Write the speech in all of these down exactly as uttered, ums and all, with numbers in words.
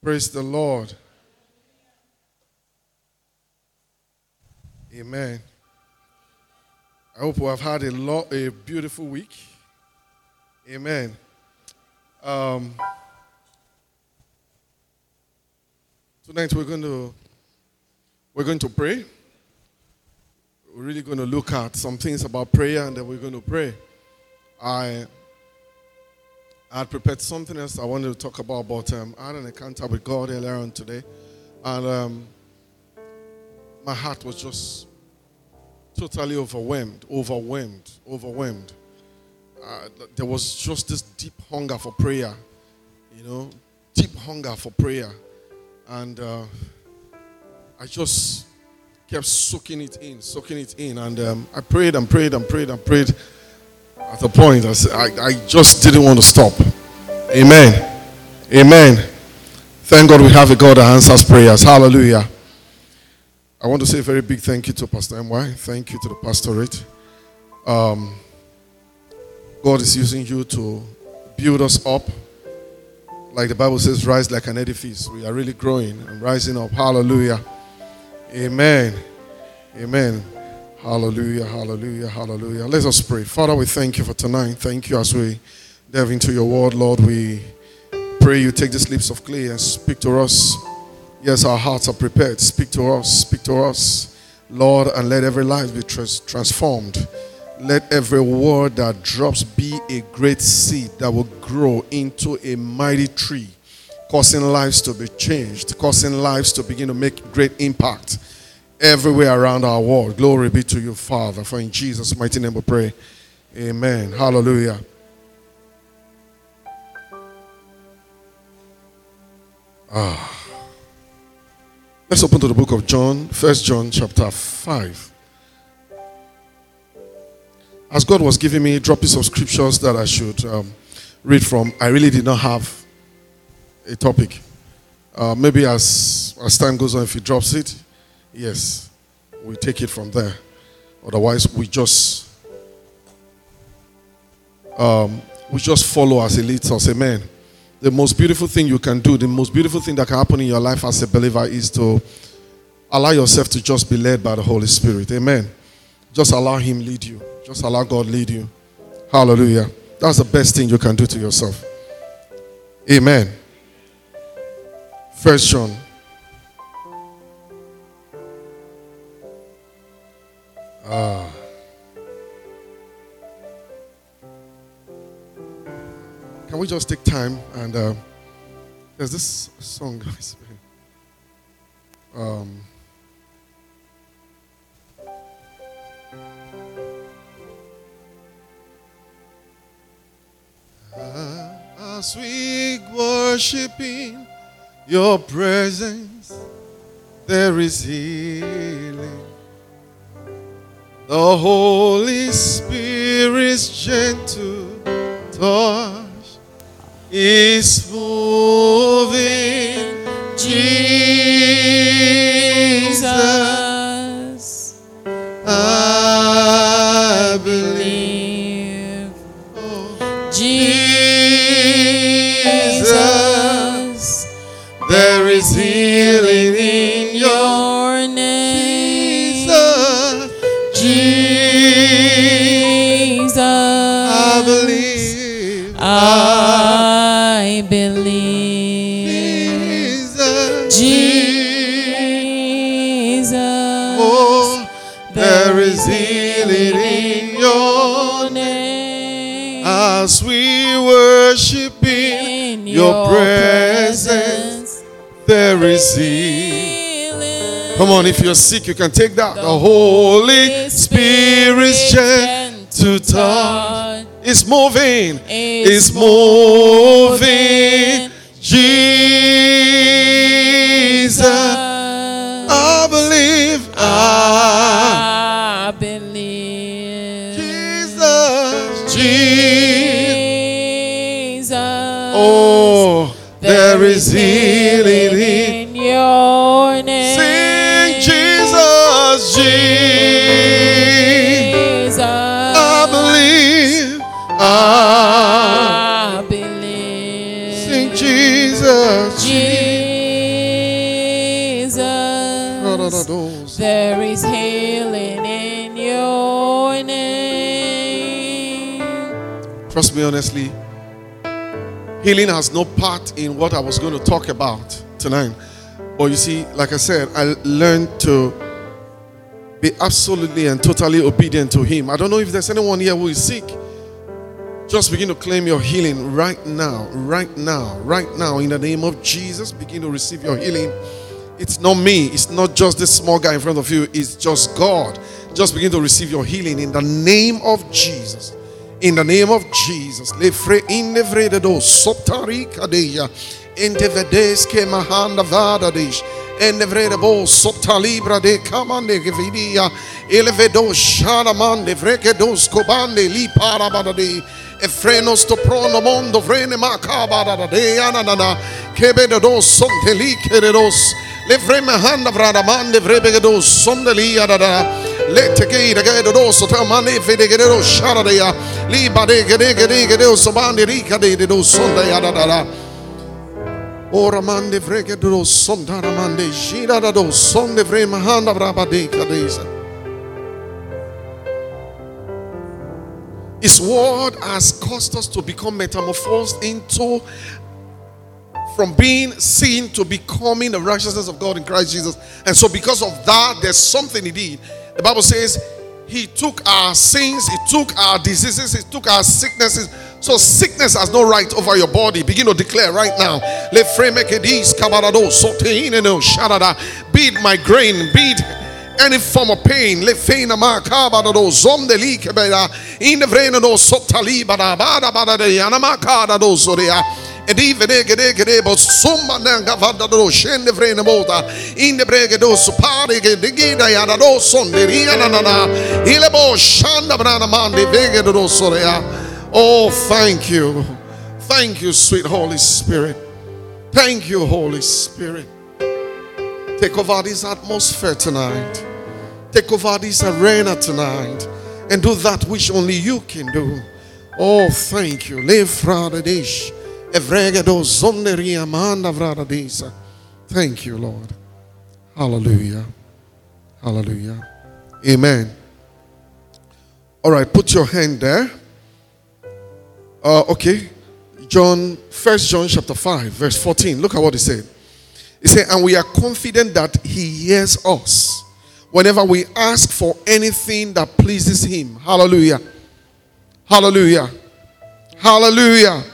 Praise the Lord. Amen. I hope we have had a, lo- a beautiful week. Amen. Um, tonight we're going to we're going to pray. We're really going to look at some things about prayer, and then we're going to pray. I I had prepared something else I wanted to talk about, but um, I had an encounter with God earlier on today, and um, my heart was just totally overwhelmed, overwhelmed, overwhelmed. Uh, there was just this deep hunger for prayer, you know, deep hunger for prayer, and uh, I just kept soaking it in, soaking it in, and um, I prayed and prayed and prayed and prayed. At a point, I, said, I, I just didn't want to stop. Amen. Amen. Thank God we have a God that answers prayers. Hallelujah. I want to say a very big thank you to Pastor M Y. Thank you to the pastorate. Um, God is using you to build us up. Like the Bible says, rise like an edifice. We are really growing and rising up. Hallelujah. Amen. Amen. Hallelujah, hallelujah, hallelujah. Let us pray. Father, we thank you for tonight. Thank you as we delve into your word, Lord. We pray you take these lips of clay and speak to us. Yes, our hearts are prepared. Speak to us, speak to us, Lord, and let every life be trans- transformed. Let every word that drops be a great seed that will grow into a mighty tree, causing lives to be changed, causing lives to begin to make great impact everywhere around our world. Glory be to you, Father. For in Jesus' mighty name we pray. Amen. Hallelujah. Ah. Let's open to the book of John, First John chapter five. As God was giving me drops of scriptures that I should um, read from, I really did not have a topic. Uh, maybe as, as time goes on, if He drops it, yes, we take it from there. Otherwise, we just um, we just follow as He leads us. Amen. The most beautiful thing you can do, the most beautiful thing that can happen in your life as a believer is to allow yourself to just be led by the Holy Spirit. Amen. Just allow Him lead you. Just allow God lead you. Hallelujah. That's the best thing you can do to yourself. Amen. First John. Ah. Can we just take time and uh, there's this song um, as we worship in your presence, there is healing. The Holy Spirit's gentle touch is moving. Jesus, I believe. Oh, Jesus, there is healing in your name. Jesus, I believe. I believe. Jesus, Jesus, oh, there is healing in your name. As we worship in your presence, there is healing. Come on, if you're sick, you can take that. The Holy Spirit's gentle touch is moving. Is moving. Jesus, I believe. I believe. Jesus, Jesus. Oh, there is healing in your name. Sing Jesus, Jesus. I believe. I believe. Sing Jesus, Jesus. There is healing in your name. Trust me honestly, healing has no part in what I was going to talk about tonight. But you see, like I said, I learned to be absolutely and totally obedient to Him. I don't know if there's anyone here who is sick. Just begin to claim your healing right now, right now, right now. In the name of Jesus, begin to receive your healing. It's not me. It's not just this small guy in front of you. It's just God. Just begin to receive your healing in the name of Jesus. In the name of Jesus. En de vrede bo sopta libra de kamande gevidia elevedo sharaman de vrekedos kobande li parabade e frenos to prono mondo vrene makabada de anana kebedo sonte li keredos le vreme handa vrada mande vrebedos sondeli adada let ke de gedo so tamane fede gedo sharadea li bade gede gede gedo sobande rika de do sonde adada. Ora mande vrege do sondara mande gira do sonde vrema handa brabade kadeza. His word has caused us to become metamorphosed into, from being seen to becoming the righteousness of God in Christ Jesus. And so because of that, there's something He did. The Bible says He took our sins, He took our diseases, He took our sicknesses. So sickness has no right over your body. Begin to declare right now. Be it migraine, be it any form of pain. In the brain no sotali bada bada bada de yanamakada do zoria. And even but summa nangavada do shende vrene bota in the brege do supari the gida yana do sonderi yanana ilebo shanda brana mandi vege do soria. Oh, thank you. Thank you, sweet Holy Spirit. Thank you, Holy Spirit. Take over this atmosphere tonight. Take over this arena tonight. And do that which only you can do. Oh, thank you. Thank you, Lord. Hallelujah. Hallelujah. Amen. All right, put your hand there. Uh, okay, John, First John chapter five, verse fourteen. Look at what he said. He said, and we are confident that He hears us whenever we ask for anything that pleases Him. Hallelujah. Hallelujah. Hallelujah.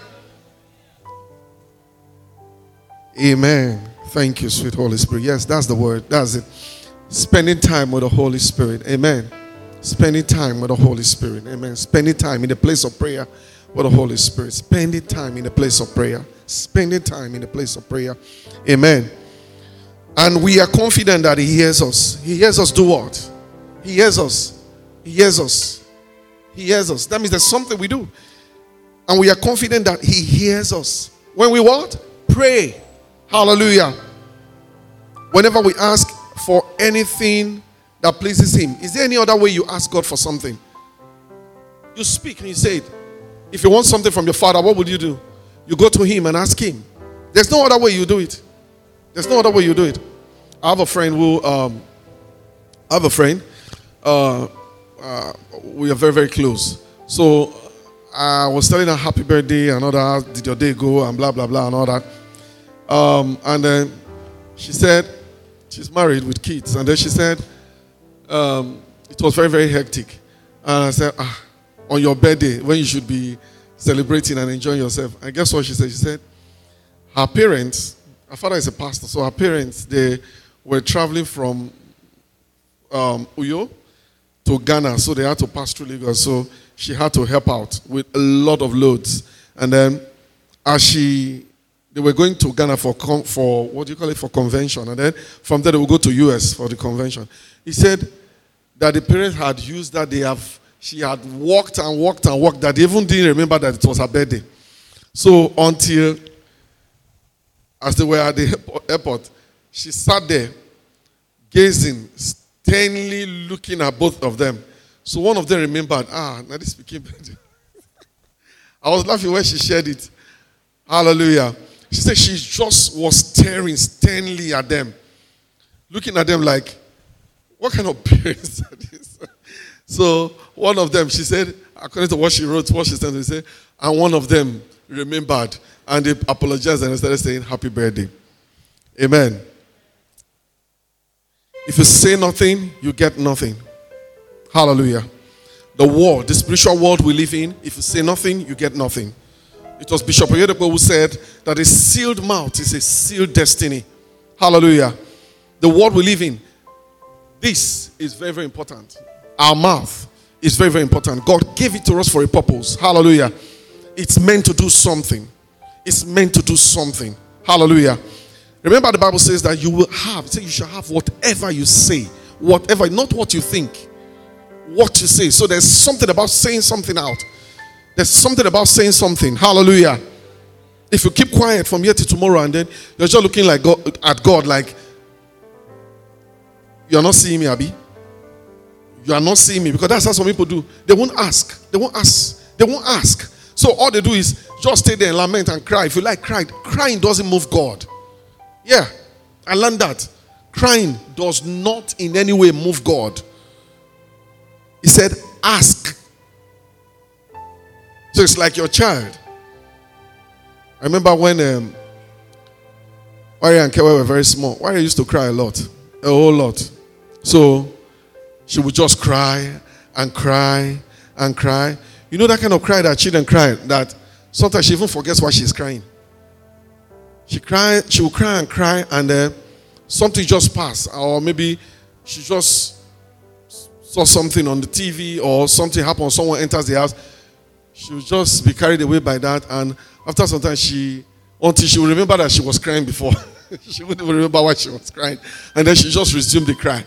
Amen. Thank you, sweet Holy Spirit. Yes, that's the word. That's it. Spending time with the Holy Spirit. Amen. Spending time with the Holy Spirit. Amen. Spending time in the place of prayer with the Holy Spirit. Spending time in the place of prayer. Spending time in the place of prayer. Amen. And we are confident that He hears us. He hears us do what? He hears us. He hears us. He hears us. That means there's something we do. And we are confident that He hears us. When we what? Pray. Hallelujah. Whenever we ask for anything that pleases Him. Is there any other way you ask God for something? You speak and you say it. If you want something from your Father, what would you do? You go to Him and ask Him. There's no other way you do it. There's no other way you do it. I have a friend who, um, I have a friend. Uh, uh, we are very, very close. So I was telling her happy birthday and all that. How did your day go? And blah, blah, blah and all that. Um, and then she said, she's married with kids. And then she said, um, it was very, very hectic. And I said, ah, on your birthday, when you should be celebrating and enjoying yourself. And guess what she said? She said, her parents, her father is a pastor, so her parents, they were traveling from um, Uyo to Ghana, so they had to pass through Lagos. So she had to help out with a lot of loads. And then as she, they were going to Ghana for, for what do you call it, for convention. And then from there they would go to U S for the convention. He said that the parents had used that they have, she had walked and walked and walked that they even didn't remember that it was her birthday. So until, as they were at the airport, she sat there, gazing, sternly looking at both of them. So one of them remembered, ah, now this became birthday. I was laughing when she shared it. Hallelujah. She said she just was staring sternly at them. looking at them like, what kind of parents are these? So one of them, she said, according to what she wrote, what she said, she said, and one of them remembered and they apologized and started saying, happy birthday. Amen. If you say nothing, you get nothing. Hallelujah. The world, the spiritual world we live in, if you say nothing, you get nothing. It was Bishop Oyedepo who said that a sealed mouth is a sealed destiny. Hallelujah. The world we live in, this is very, very important. Our mouth is very, very important. God gave it to us for a purpose. Hallelujah. It's meant to do something. It's meant to do something. Hallelujah. Remember the Bible says that you will have, say you shall have whatever you say. Whatever, not what you think. What you say. So there's something about saying something out. There's something about saying something. Hallelujah. If you keep quiet from here to tomorrow and then you're just looking like God, at God like, you're not seeing me, Abi. You are not seeing me, because that's how some people do. They won't ask. They won't ask. They won't ask. So all they do is just stay there and lament and cry. If you like crying, crying doesn't move God. Yeah, I learned that. Crying does not in any way move God. He said, ask. So it's like your child. I remember when um, Wari and Kewa were very small. Wari used to cry a lot. A whole lot. So she would just cry and cry and cry. You know that kind of cry that children cry, that sometimes she even forgets why she's crying. She cry, she will cry and cry, and uh, something just passed, or maybe she just saw something on the T V, or something happened, someone enters the house. She will just be carried away by that, and after some time, she, until she will remember that she was crying before. She wouldn't even remember why she was crying, and then she just resumed the cry.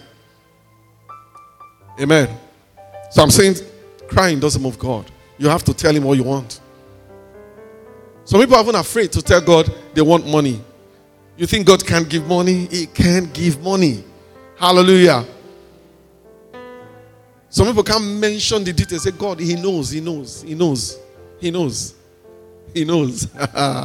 Amen. So I'm saying, crying doesn't move God. You have to tell him what you want. Some people are even afraid to tell God they want money. You think God can't give money? He can give money. Hallelujah. Some people can't mention the details. Say, God, he knows, he knows, he knows, he knows, he knows. Have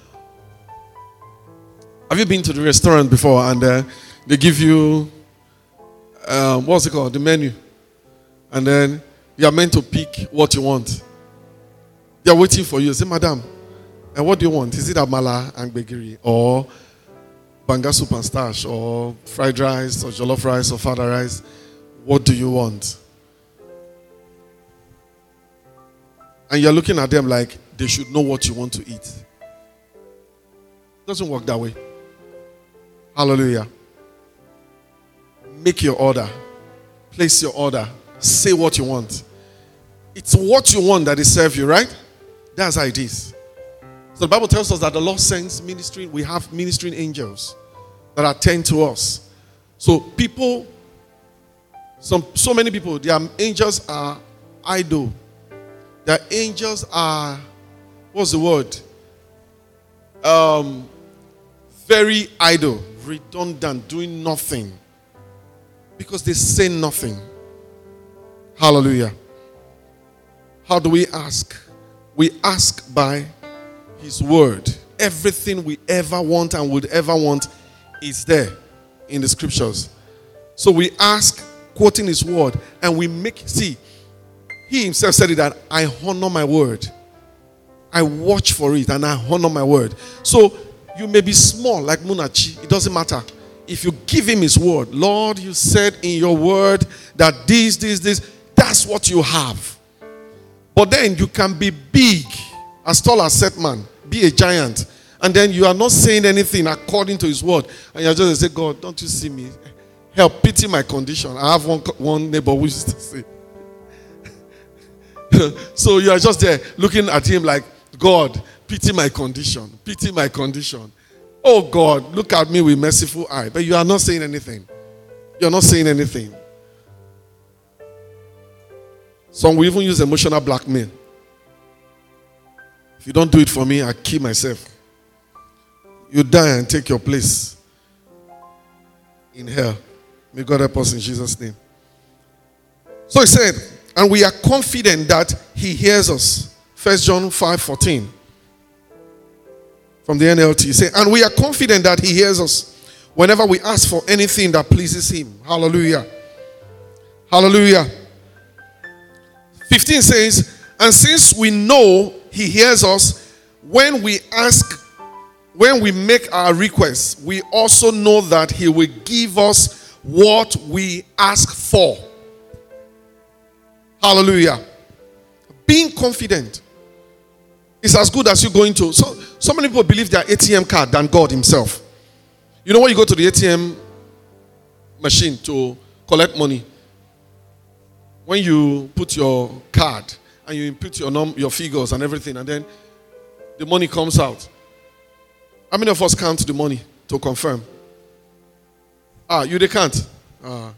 you been to the restaurant before and uh, they give you, um, what's it called, the menu? And then you are meant to pick what you want. They are waiting for you. Say, madam, and what do you want? Is it amala and gbegiri, or banga soup and starch, or fried rice, or jollof rice, or father rice? What do you want? And you're looking at them like they should know what you want to eat. It doesn't work that way. Hallelujah. Make your order. Place your order. Say what you want. It's what you want that they serve you, right? That's how it is. So the Bible tells us that the Lord sends ministering. We have ministering angels that attend to us. So people, some so many people, their angels are idle. Their angels are, what's the word? Um, very idle, redundant, doing nothing. Because they say nothing. Hallelujah. How do we ask? We ask by his word. Everything we ever want and would ever want is there in the scriptures. So we ask, quoting his word, and we make, see, he himself said it that I honor my word. I watch for it and I honor my word. So you may be small like Munachi. It doesn't matter. If you give him his word, Lord, you said in your word that this, this, this, that's what you have. But then you can be big, as tall as set man, be a giant, and then you are not saying anything according to his word, and you're just say, God, don't you see me? Help, pity my condition. I have one, one neighbor who used to say. So you are just there looking at him like, God, pity my condition, pity my condition. Oh God, look at me with merciful eye. But you are not saying anything. You're not saying anything. Some will even use emotional blackmail. If you don't do it for me, I kill myself. You die and take your place in hell. May God help us in Jesus' name. So he said, and we are confident that he hears us. First John five fourteen. From the N L T. He said, and we are confident that he hears us. whenever we ask for anything that pleases him. Hallelujah. Hallelujah. fifteen says, and since we know he hears us when we ask, when we make our requests, we also know that he will give us what we ask for. Hallelujah. Being confident is as good as you going to. So, so many people believe their A T M card than God himself. You know, when you go to the A T M machine to collect money, when you put your card and you input your num- your figures and everything, and then the money comes out. How many of us count the money to confirm? Ah, you they can't. Ah,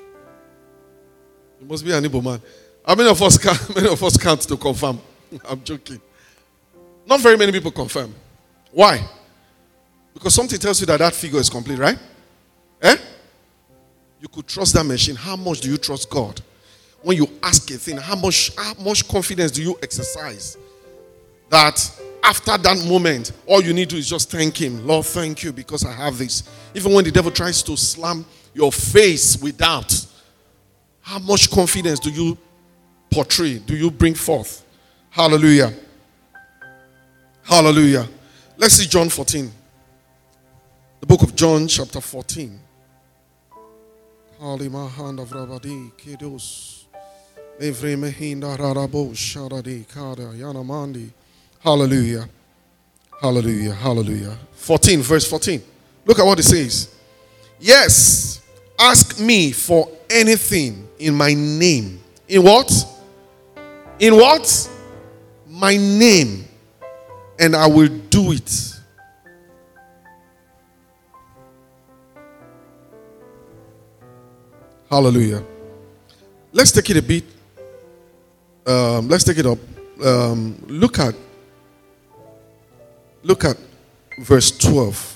you must be an Igbo man. How many of us count? Many of us count to confirm? I'm joking. Not very many people confirm. Why? Because something tells you that that figure is complete, right? Eh? You could trust that machine. How much do you trust God? When you ask a thing, how much, how much confidence do you exercise that after that moment, all you need to do is just thank him. Lord, thank you because I have this. Even when the devil tries to slam your face with doubt, how much confidence do you portray? Do you bring forth? Hallelujah. Hallelujah. Let's see John fourteen. The book of John, chapter fourteen. Hallelujah. Hallelujah. Hallelujah. fourteen, verse fourteen. Look at what it says. Yes, ask me for anything in my name. In what? In what? My name. And I will do it. Hallelujah. Let's take it a bit. Um, let's take it up. Um, look at Look at verse twelve.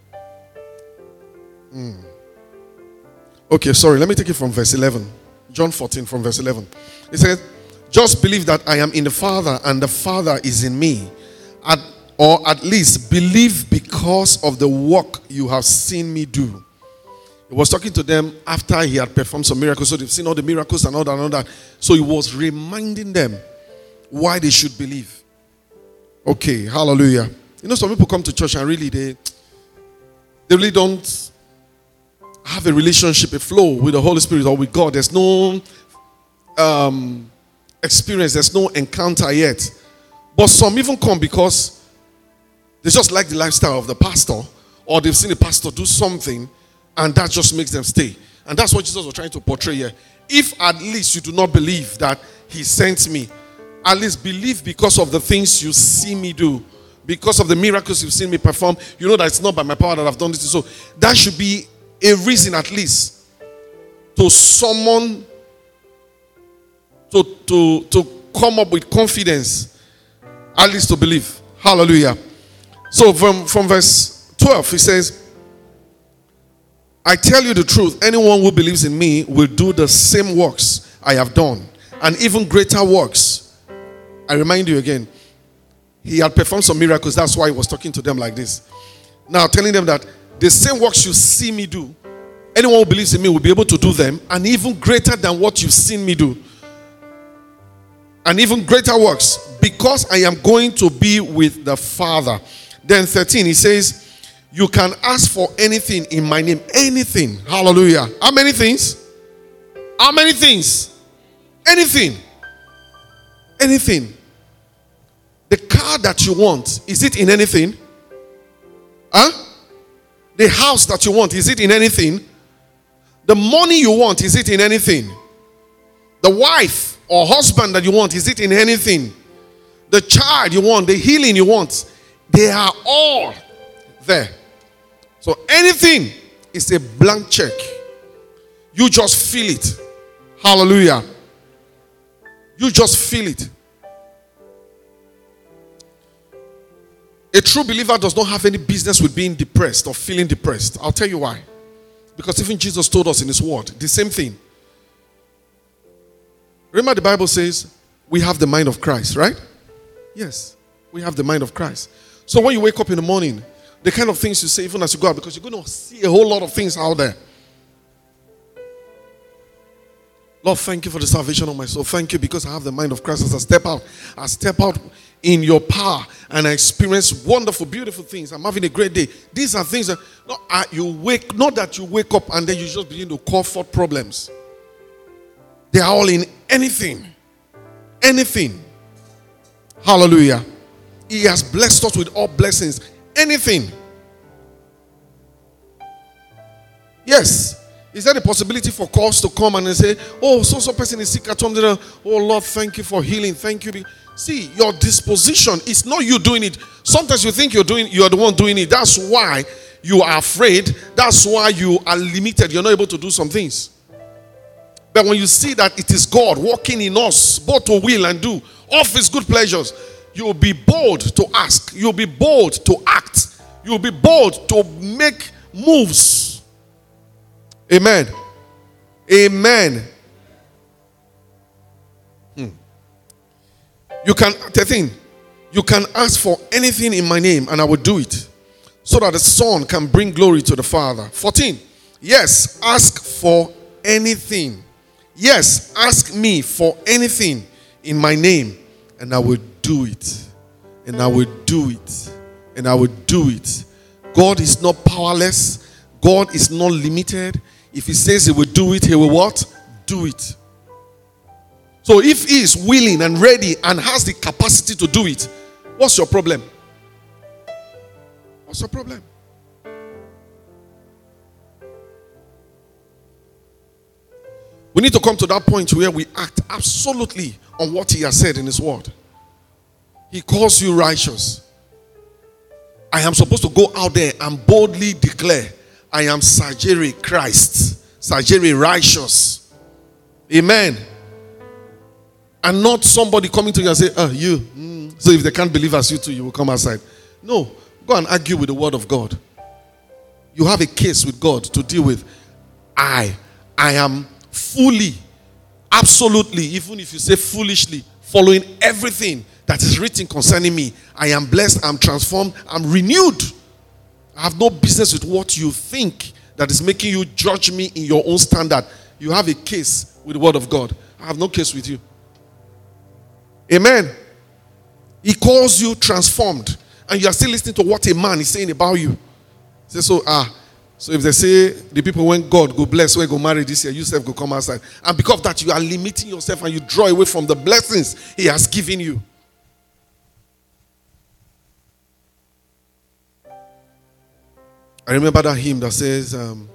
Mm. Okay, sorry. Let me take it from verse eleven. John fourteen from verse eleven. It says, just believe that I am in the Father and the Father is in me. At, or at least believe because of the work you have seen me do. He was talking to them after he had performed some miracles. So they've seen all the miracles and all that and all that. So he was reminding them why they should believe. Okay, hallelujah. You know, some people come to church and really they, they really don't have a relationship, a flow with the Holy Spirit or with God. There's no um, experience. There's no encounter yet. But some even come because they just like the lifestyle of the pastor, or they've seen the pastor do something and that just makes them stay. And that's what Jesus was trying to portray here. If at least you do not believe that he sent me, at least believe because of the things you see me do. Because of the miracles you've seen me perform, you know that it's not by my power that I've done this. So that should be a reason at least to someone to, to, to come up with confidence, at least to believe. Hallelujah. So from, from verse twelve, he says, I tell you the truth, anyone who believes in me will do the same works I have done, and even greater works. I remind you again, he had performed some miracles. That's why he was talking to them like this. Now telling them that the same works you see me do, anyone who believes in me will be able to do them, and even greater than what you've seen me do. And even greater works, because I am going to be with the Father. Then thirteen, he says, you can ask for anything in my name. Anything. Hallelujah. How many things? How many things? Anything. Anything. The car that you want, is it in anything? Huh? The house that you want, is it in anything? The money you want, is it in anything? The wife or husband that you want, is it in anything? The child you want, the healing you want, they are all there. So anything is a blank check. You just feel it. Hallelujah. You just feel it. A true believer does not have any business with being depressed or feeling depressed. I'll tell you why. Because even Jesus told us in his word the same thing. Remember the Bible says we have the mind of Christ, right? Yes, we have the mind of Christ. So when you wake up in the morning, The kind of things you say even as you go out, because you're going to see a whole lot of things out there. Lord, thank you for the salvation of my soul. Thank you because I have the mind of Christ. As I step out, I step out in your power and I experience wonderful, beautiful things. I'm having a great day. These are things that not, uh, you wake, not that you wake up and then you just begin to call forth problems. They are all in anything. Anything. Hallelujah. He has blessed us with all blessings. Anything. Yes. Is there a possibility for calls to come and say, oh, so-so person is sick at home. Oh, Lord, thank you for healing. Thank you. See, your disposition is not you doing it. Sometimes you think you're doing, you're the one doing it. That's why you are afraid. That's why you are limited. You're not able to do some things. But when you see that it is God working in us, both to will and do of his good pleasures, you'll be bold to ask. You'll be bold to act. You'll be bold to make moves. Amen. Amen. Hmm. You can, the thing, you can ask for anything in my name and I will do it, so that the Son can bring glory to the Father. fourteen. Yes, ask for anything. Yes, ask me for anything in my name and I will do it. And I will do it. And I will do it. God is not powerless. God is not limited. If he says he will do it, he will what? Do it. So if he is willing and ready and has the capacity to do it, what's your problem? What's your problem? We need to come to that point where we act absolutely on what he has said in his word. He calls you righteous. I am supposed to go out there and boldly declare, I am Sajere Christ, Sajere righteous. Amen. And not somebody coming to you and say, oh, you. Mm. So if they can't believe as you too, you will come outside. No. Go and argue with the word of God. You have a case with God to deal with. I, I am fully, absolutely, even if you say foolishly, following everything that is written concerning me. I am blessed, I'm transformed, I'm renewed. I have no business with what you think that is making you judge me in your own standard. You have a case with the word of God. I have no case with you. Amen. He calls you transformed, and you are still listening to what a man is saying about you. Say so, ah, so if they say the people when God go bless, when go marry this year, you self go come outside. And because of that, you are limiting yourself and you draw away from the blessings he has given you. I remember that hymn that says, um,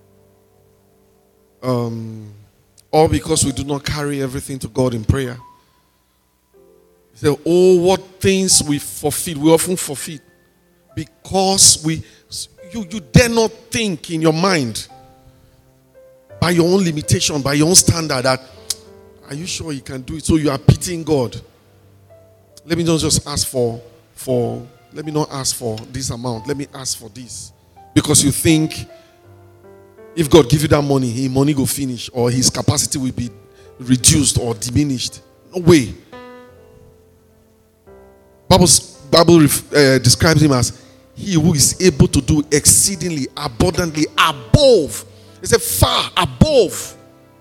um, all because we do not carry everything to God in prayer. He said, oh, what things we forfeit, we often forfeit. Because we, you, you dare not think in your mind, by your own limitation, by your own standard, that, are you sure you can do it? So you are pitying God. Let me not just ask for, for, let me not ask for this amount. Let me ask for this. Because you think if God give you that money, his money will finish or his capacity will be reduced or diminished. No way. Bible, Bible uh, describes him as he who is able to do exceedingly abundantly above. He said far above.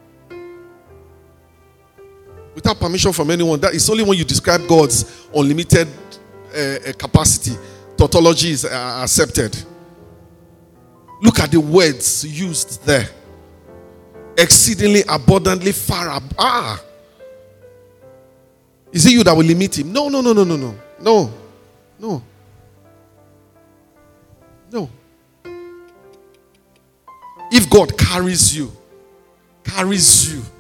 Without permission from anyone. That is only when you describe God's unlimited uh, capacity. Tautology is uh, accepted. Look at the words used there. Exceedingly abundantly far ab- ah. Is it you that will limit him? No, no, no, no, no, no. No. No. No. If God carries you, carries you.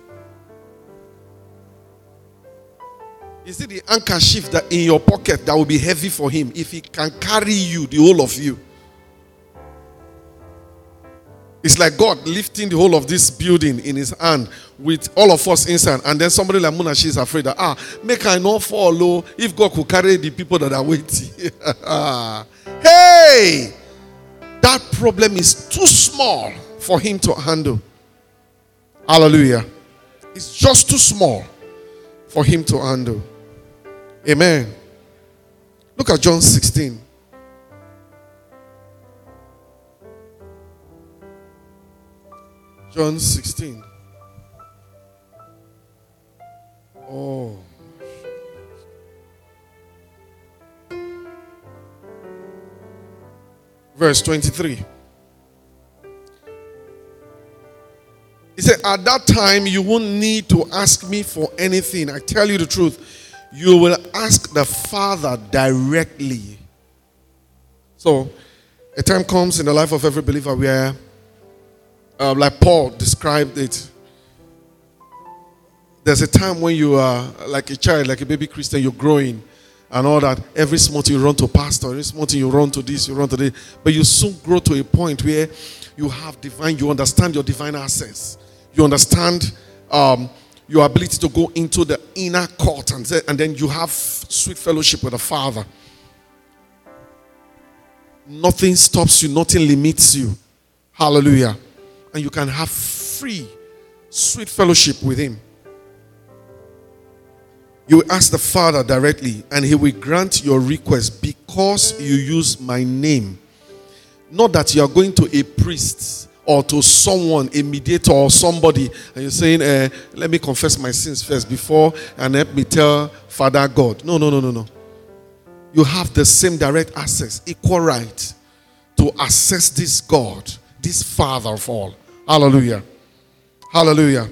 Is it the handkerchief that in your pocket that will be heavy for him if he can carry you, the whole of you? It's like God lifting the whole of this building in his hand with all of us inside. And then somebody like Munashi is afraid that, ah, make I not follow if God could carry the people that are waiting. Hey! That problem is too small for him to handle. Hallelujah. It's just too small for him to handle. Amen. Look at John sixteen. John sixteen. Oh. Verse twenty-three. He said, at that time you won't need to ask me for anything. I tell you the truth. You will ask the Father directly. So, a time comes in the life of every believer where, uh, like Paul described it, there's a time when you are like a child, like a baby Christian, you're growing and all that. Every small thing you run to pastor, every small thing you run to this, you run to this. But you soon grow to a point where you have divine, you understand your divine access. You understand um, your ability to go into the inner court, and, and then you have sweet fellowship with the Father. Nothing stops you, nothing limits you. Hallelujah. And you can have free, sweet fellowship with Him. You ask the Father directly, and He will grant your request because you use my name. Not that you are going to a priest or to someone, a mediator or somebody, and you're saying, uh, let me confess my sins first before and let me tell Father God. No, no, no, no, no. You have the same direct access, equal right to access this God, this Father of all. Hallelujah. Hallelujah.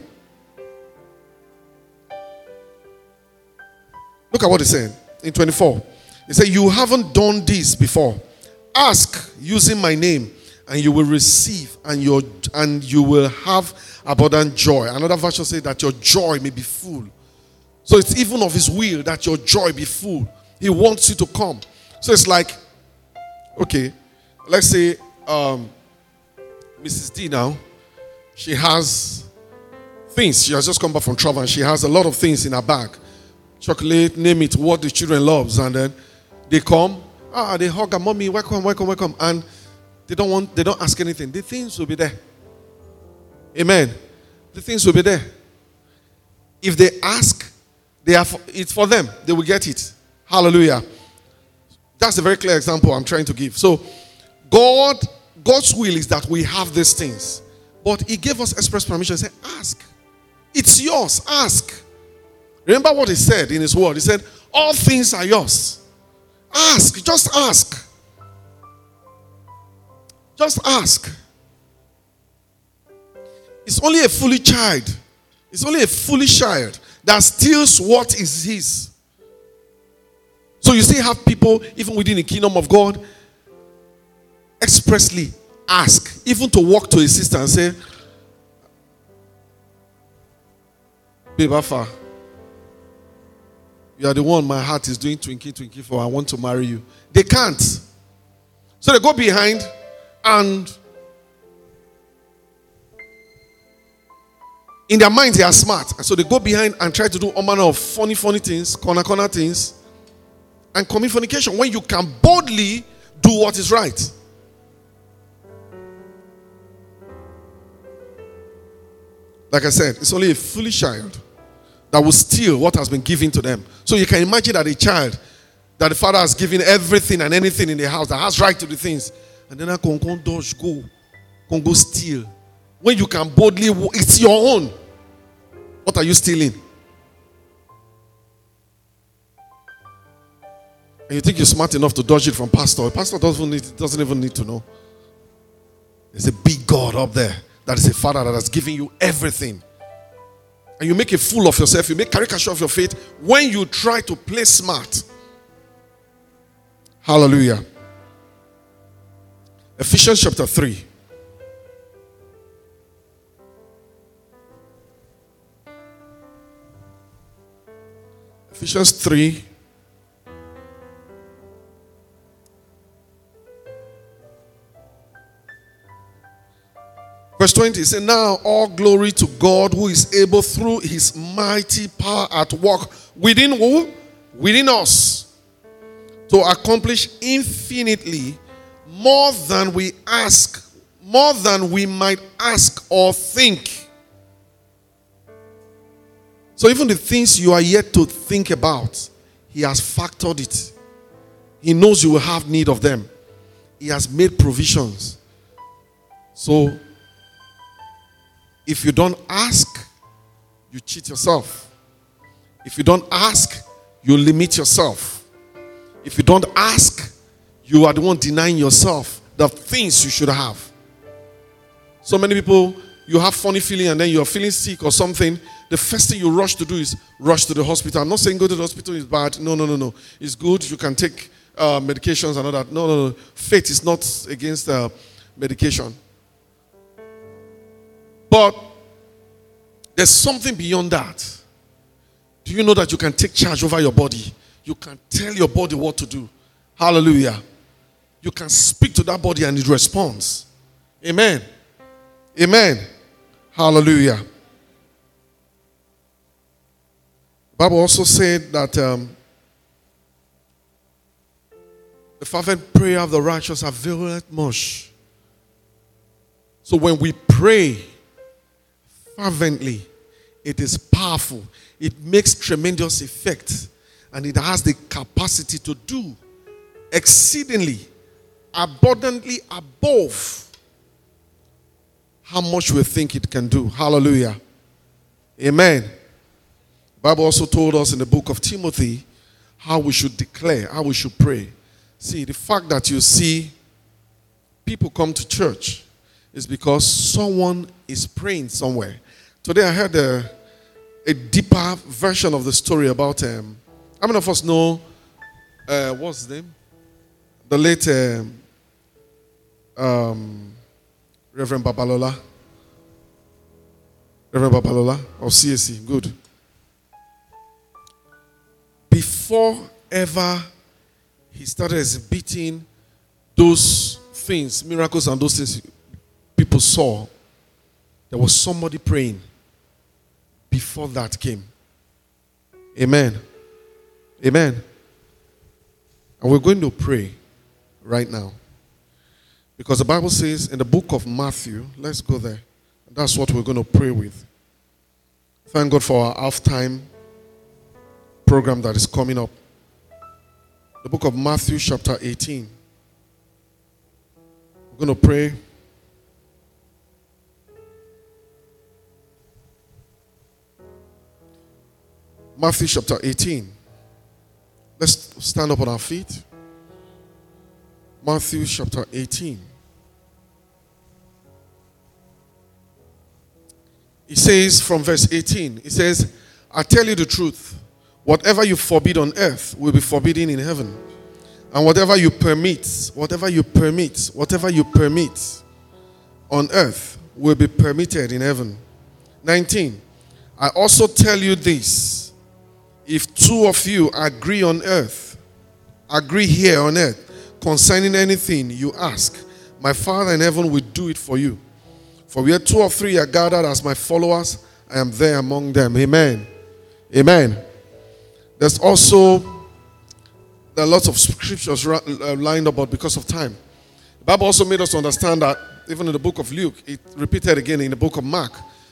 Look at what he said in twenty-four. He said, you haven't done this before. Ask using my name, and you will receive, and your and you will have abundant joy. Another version says that your joy may be full. So it's even of His will that your joy be full. He wants you to come. So it's like, okay, let's say um, Missus D now, she has things. She has just come back from travel, and she has a lot of things in her bag. Chocolate, name it, what the children loves, and then they come, ah, they hug her, mommy, welcome, welcome, welcome, and they don't want, they don't ask anything. The things will be there. Amen. The things will be there. If they ask, they are for, it's for them. They will get it. Hallelujah. That's a very clear example I'm trying to give. So, God, God's will is that we have these things, but He gave us express permission. He said, ask. It's yours. Ask. Remember what He said in His word. He said, all things are yours. Ask. Just ask. Just ask. It's only a foolish child. It's only a foolish child that steals what is his. So you still have people, even within the kingdom of God, expressly ask, even to walk to a sister and say, babe, Alpha, you are the one my heart is doing twinkie, twinkie for. I want to marry you. They can't. So they go behind and in their minds they are smart. And so they go behind and try to do all manner of funny, funny things, corner, corner things, and commit fornication when you can boldly do what is right. Like I said, it's only a foolish child that will steal what has been given to them. So you can imagine that a child that the father has given everything and anything in the house, that has right to the things, and then I can go dodge, go, can go steal. When you can boldly, it's your own. What are you stealing? And you think you're smart enough to dodge it from pastor. A pastor doesn't, need, doesn't even need to know. There's a big God up there that is a father that has given you everything. And you make a fool of yourself. You make caricature of your faith when you try to play smart. Hallelujah. Ephesians chapter three. Ephesians three. Verse twenty says, now all glory to God who is able through His mighty power at work within who? Within us, to accomplish infinitely more than we ask, more than we might ask or think. So even the things you are yet to think about, He has factored it. He knows you will have need of them. He has made provisions. So If you don't ask, you cheat yourself. If you don't ask, you limit yourself. If you don't ask, you are the one denying yourself the things you should have. So many people, you have funny feeling and then you're feeling sick or something. The first thing you rush to do is rush to the hospital. I'm not saying go to the hospital is bad. No, no, no, no. It's good. You can take uh, medications and all that. No, no, no. Faith is not against uh, medication. But there's something beyond that. Do you know that you can take charge over your body? You can tell your body what to do. Hallelujah. You can speak to that body and it responds. Amen. Amen. Hallelujah. The Bible also said that um, the fervent prayer of the righteous availeth much. So when we pray fervently, it is powerful. It makes tremendous effect. And it has the capacity to do exceedingly, abundantly above how much we think it can do. Hallelujah. Amen. The Bible also told us in the book of Timothy how we should declare, how we should pray. See, the fact that you see people come to church is because someone is praying somewhere. Today I heard a, a deeper version of the story about, um, how many of us know, uh, what's his name? The late um, um, Reverend Babalola. Reverend Babalola of C A C. Good. Before ever he started exhibiting those things, miracles and those things people saw, there was somebody praying before that came. Amen. Amen. And we're going to pray right now. Because the Bible says in the book of Matthew, let's go there. That's what we're going to pray with. Thank God for our halftime program that is coming up. The book of Matthew chapter eighteen. We're going to pray. Matthew chapter eighteen. Let's stand up on our feet. Matthew chapter eighteen. It says from verse eighteen, it says, I tell you the truth, whatever you forbid on earth will be forbidden in heaven. And whatever you permit, whatever you permit, whatever you permit on earth will be permitted in heaven. nineteen. I also tell you this, if two of you agree on earth, agree here on earth, concerning anything you ask, my Father in heaven will do it for you. For where two or three are gathered as my followers, I am there among them. Amen. Amen. There's also, there are lots of scriptures lined up, but because of time. The Bible also made us understand that, even in the book of Luke, it repeated again in the book of Mark,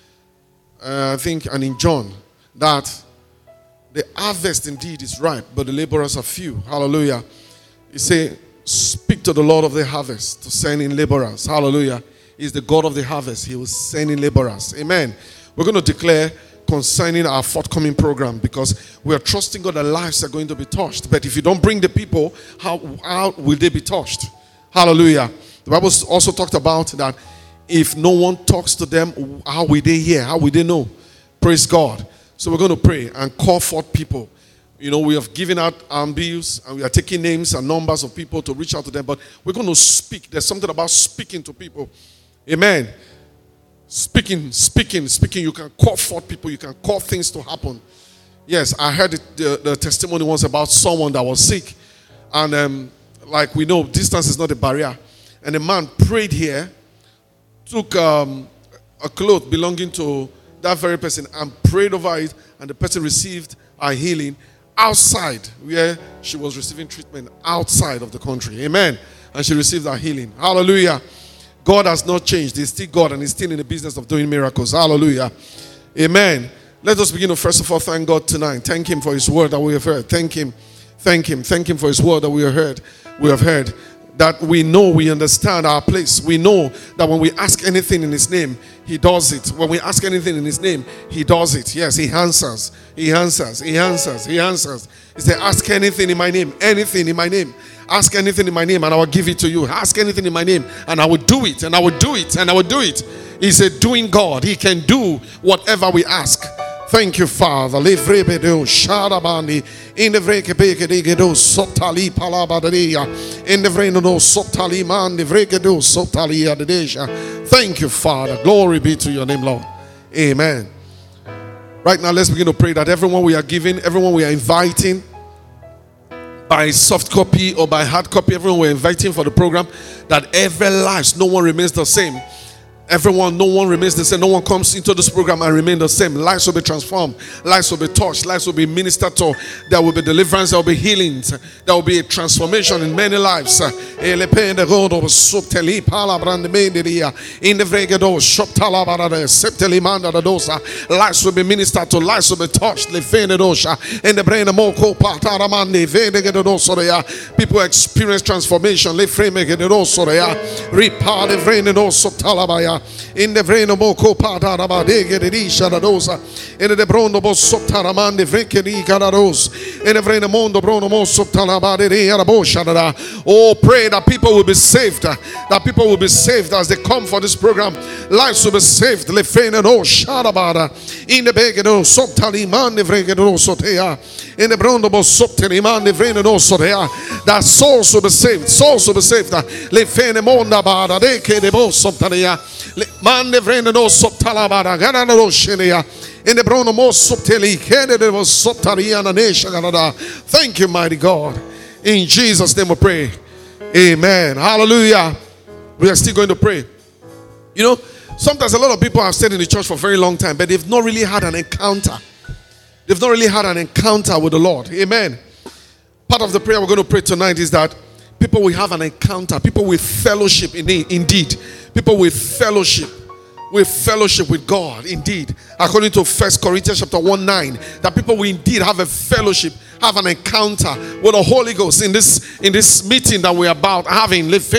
uh, I think, and in John, that the harvest indeed is ripe, but the laborers are few. Hallelujah. He said, speak to the Lord of the harvest to send in laborers. Hallelujah. He's the God of the harvest. He will send in laborers. Amen. We're going to declare concerning our forthcoming program because we are trusting God that lives are going to be touched. But if you don't bring the people, how, how will they be touched? Hallelujah. The Bible also talked about that if no one talks to them, how will they hear? How will they know? Praise God. So we're going to pray and call forth people. You know, we have given out our bills and we are taking names and numbers of people to reach out to them. But we're going to speak. There's something about speaking to people. Amen. Speaking, speaking, speaking. You can call forth people. You can call things to happen. Yes, I heard it, the, the testimony once about someone that was sick. And um, like we know, distance is not a barrier. And a man prayed here, took um, a cloth belonging to that very person and prayed over it. And the person received a healing outside where she was receiving treatment outside of the country. Amen. And she received her healing. Hallelujah. God has not changed. He's still God and He's still in the business of doing miracles. Hallelujah. Amen. Let us begin to first of all thank God tonight. Thank Him for His word that we have heard. Thank Him. Thank Him. Thank Him for His word that we have heard. We have heard. that we know, we understand our place. We know that when we ask anything in his name, he does it. When we ask anything in his name, he does it. Yes, he answers. He answers. He answers. He answers. He said, ask anything in my name. Anything in my name. Ask anything in my name and I will give it to you. Ask anything in my name and I will do it. And I will do it. And I will do it. He's a doing God. He can do whatever we ask. Thank you, Father. In the vrekebekedegedo sotali palabadadia. In the vreno sotali man, the vrekedo sotali adeja. Thank you, Father. Glory be to your name, Lord. Amen. Right now, let's begin to pray that everyone we are giving, everyone we are inviting, by soft copy or by hard copy, everyone we're inviting for the program, that every life, no one remains the same. Everyone, no one remains the same. No one comes into this program and remain the same. Lives will be transformed. Lives will be touched. Lives will be ministered to. There will be deliverance. There will be healings. There will be a transformation in many lives. In the lives will be ministered to. Lives will be touched. In the brain, people experience transformation. In the brain of Moko Pataraba, de Gedisha Dosa, in the Brondo Soptaraman, the Vrekedi Garados, in the brain of Mondo Brono Soptalaba, de Arabosha. Oh, pray that people will be saved, that people will be saved as they come for this program. Lives will be saved. Lefena no Shadabada, in the Begado Soptaliman, the Vregedo Sotea, in the Brondo Soptaliman, the Vreno Sotea, that souls will be saved, souls will be saved. Lefena Monda Bada, de Kedebo Soptalia. Man de vrene no soptalabara gana no shelia in the brono mo sopteli kede de soptaria na nesha ganada. Thank you, mighty God. In Jesus' name we pray. Amen. Hallelujah. We are still going to pray. You know, sometimes a lot of people have stayed in the church for a very long time, but they've not really had an encounter. They've not really had an encounter with the Lord. Amen. Part of the prayer we're going to pray tonight is that people will have an encounter. People will fellowship indeed. People with fellowship, with fellowship with God, indeed. According to First Corinthians chapter one nine, that people will indeed have a fellowship, have an encounter with the Holy Ghost in this in this meeting that we're about having. In this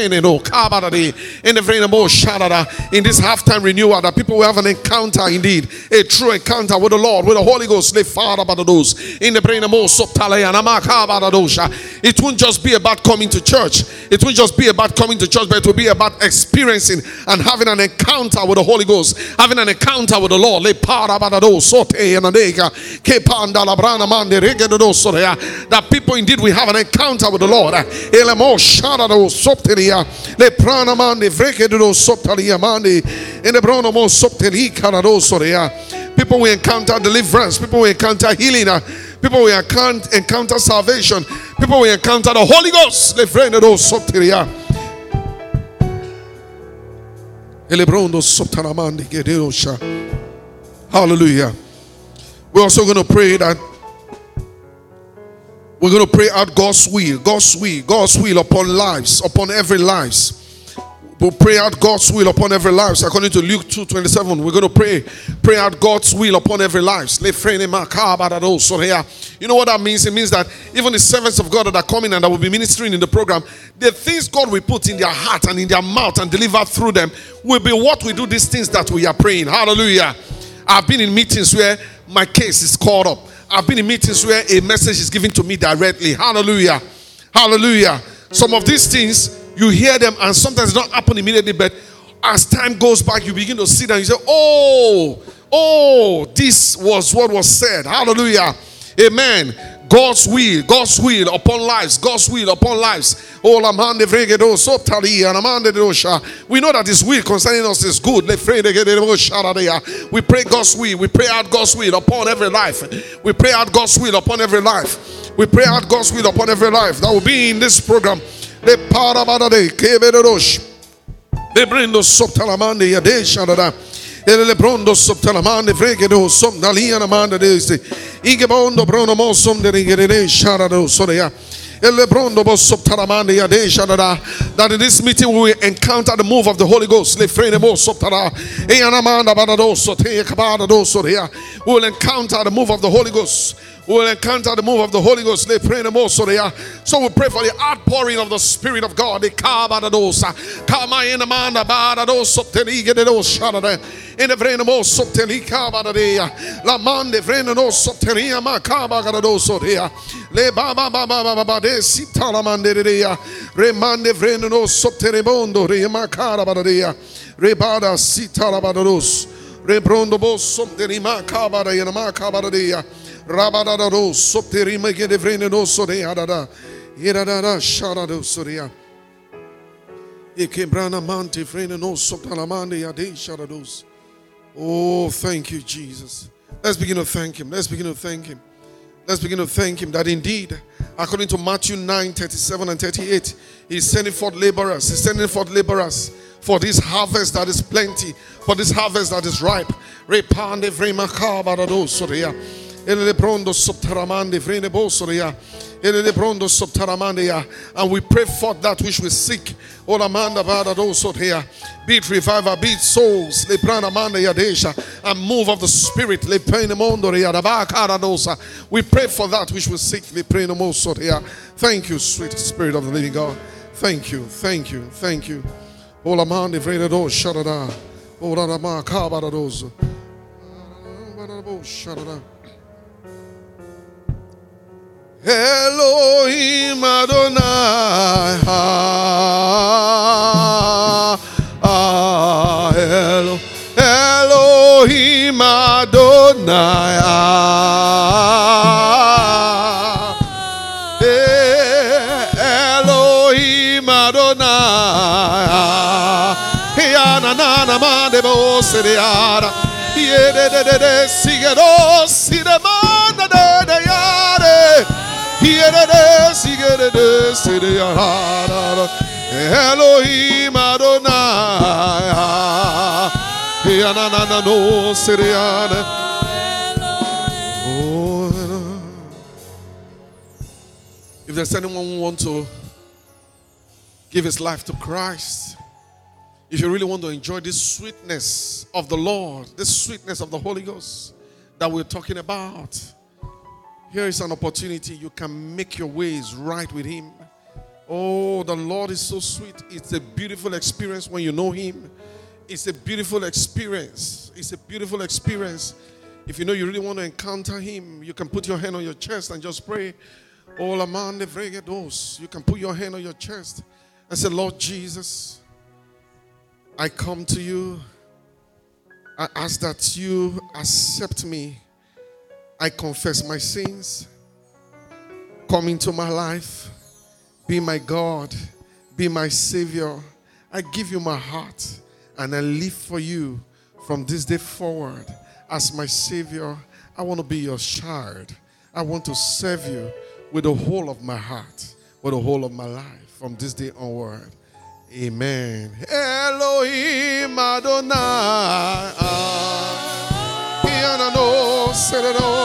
halftime renewal, that people will have an encounter indeed, a true encounter with the Lord, with the Holy Ghost. In the brain, it won't just be about coming to church. It won't just be about coming to church, but it will be about experiencing and having an encounter with the Holy Ghost, having an encounter with the Lord. That people indeed will have an encounter with the Lord. People will encounter deliverance. People will encounter healing. People will encounter salvation. People will encounter the Holy Ghost. Hallelujah. We're also going to pray that we're going to pray out God's will, God's will, God's will upon lives, upon every lives. We'll pray out God's will upon every lives. According to Luke two twenty-seven, we're going to pray, pray out God's will upon every lives. You know what that means? It means that even the servants of God that are coming and that will be ministering in the program, the things God will put in their heart and in their mouth and deliver through them will be what we do these things that we are praying. Hallelujah. I've been in meetings where my case is called up. I've been in meetings where a message is given to me directly. Hallelujah. Hallelujah. Some of these things, you hear them and sometimes it don't happen immediately, but as time goes back, you begin to see them and you say, oh, oh, this was what was said. Hallelujah. Amen. God's will, God's will upon lives, God's will upon lives. We know that His will concerning us is good. We pray God's will, we pray out God's will upon every life. We pray out God's will upon every life. We pray out God's will upon every life that will be in this program. Ele brondo soptalamande vregedo somdalia namanda deste. Igebondo brono mosom de rigere sharado soria. That in this meeting we will encounter the move of the Holy Ghost. We will encounter the move of the Holy Ghost. We will encounter the move of the Holy Ghost. So we pray for the outpouring of the Spirit of God. In the vreno mo soteli kabadea la mande vreno no soteria makabagado sotea le baba baba baba de sitala manderea remande vreno no soterebondo re makarabadea rebada sitala badados rebrondo bo soteri makabada yana makabadea rabadado soteri make de vreno no sotea dada irada sharado sotea ekebrana mante vreno no sotala mande ya de sharados. Oh, thank you, Jesus. Let's begin to thank him. Let's begin to thank him. Let's begin to thank him that indeed, according to Matthew nine, thirty-seven and thirty-eight, he's sending forth laborers. He's sending forth laborers for this harvest that is plenty, for this harvest that is ripe. Repande vrema kabaradosoria. Ele prondo subtaramande vrene bosoria. Ele prondo subtaramande. And we pray for that which we seek. Olamanda badadosoria. Be it revival, be it souls, and move of the Spirit. We pray for that which we seek. Thank you, sweet Spirit of the living God. Thank you, thank you, thank you. Olamanda vredo sharada. Olamama kabaradozo. Sharada. Elohim Adonai. Ah, Elo, Elohim Adonai. Ah, Elohim Adonai. Hiana nana mande bo seriara. Yede de de de sigero sidemanda de de yare. Yede de sigere de seriara. Elohim Adonai. Hiana no seriara. If there's anyone who wants to give his life to Christ, if you really want to enjoy this sweetness of the Lord, this sweetness of the Holy Ghost that we're talking about, here is an opportunity. You can make your ways right with him. Oh, the Lord is so sweet. It's a beautiful experience when you know him. It's a beautiful experience. It's a beautiful experience. If you know you really want to encounter him, you can put your hand on your chest and just pray. Oh, Lamande Vregedos. You can put your hand on your chest and say, Lord Jesus, I come to you. I ask that you accept me. I confess my sins. Come into my life. Be my God. Be my Savior. I give you my heart. And I live for you from this day forward. As my Savior, I want to be your child. I want to serve you with the whole of my heart. With the whole of my life. From this day onward. Amen. Elohim Adonai. Ah,